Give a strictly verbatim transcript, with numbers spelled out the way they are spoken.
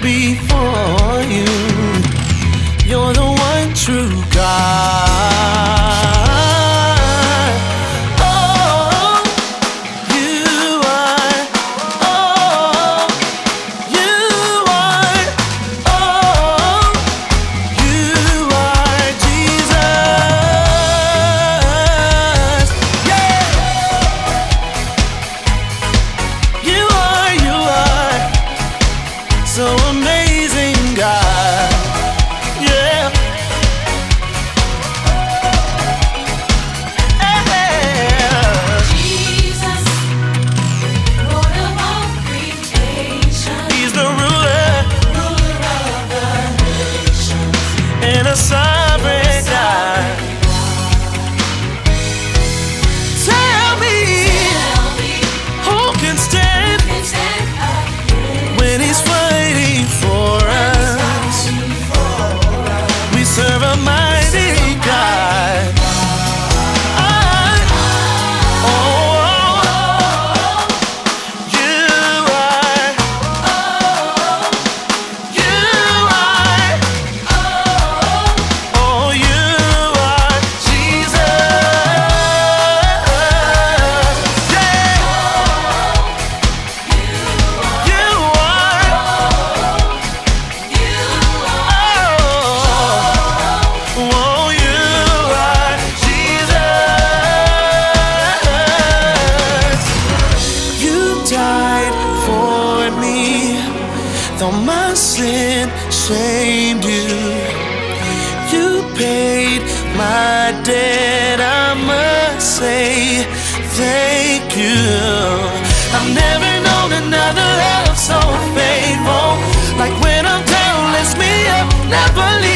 before you. You're the one true God. Oh, you are. Oh, you are. Oh, you are Jesus. Yeah. You are, you are so amazing, God. Yeah. Yeah. Jesus, Lord of all creation, He's the ruler ruler of the nations, and a sovereign God. Tell me, tell me who can stand who can stand against when He's fighting for us? We serve a mighty God. I, oh, you are, you are, oh, you are Jesus. Yeah. You are, oh, oh, you are Jesus. You died for me, though my sin shamed you. You paid my debt, I must say thank you. I've never known another love so faithful, like when I'm down, lifts me up, never leave.